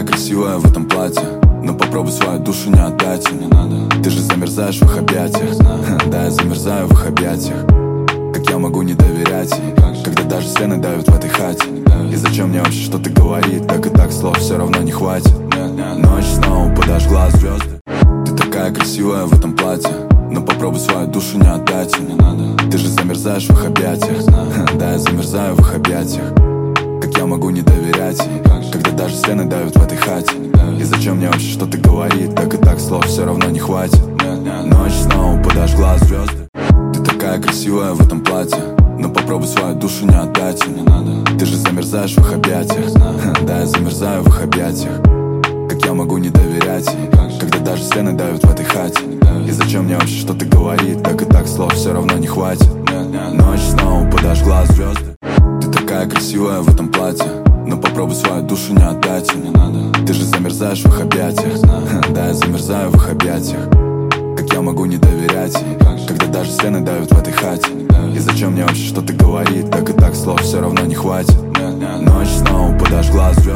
красивая в этом платье, но попробуй свою душу не отдать им. Ты же замерзаешь в их объятиях. Да, я замерзаю в их объятиях. Как я могу не доверять ей, когда даже стены давят в этой хате? И зачем мне вообще что-то говорит? Так и так слов все равно не хватит. Ночь снова подожгла звезды. Ты такая красивая в этом платье, но попробуй свою душу не отдать им. Ты же замерзаешь в их объятиях. Да, я замерзаю в их объятиях. Как я могу не доверять ей, когда даже стены давят в этой хате? И зачем мне вообще что-то говорит? Так и так слов все равно не хватит. Ночь снова подожгла звезды. Ты такая красивая в этом платье, но попробуй свою душу не отдать им. Ты же замерзаешь в их объятиях. Да, я замерзаю в их объятиях. Как я могу не доверять ей, когда даже стены давят в этой хате? И зачем мне вообще что-то говорит? Так и так слов все равно не хватит. Ночь снова подожгла звезды. Ты такая красивая в этом платье, но попробуй свою душу не отдать им. Ты же замерзаешь в их объятиях. Да, я замерзаю в их объятиях. Как я могу не доверять ей, когда даже стены давят в этой хате? И зачем мне вообще что-то говорит? Так и так слов все равно не хватит. Ночь снова подожгла звезды.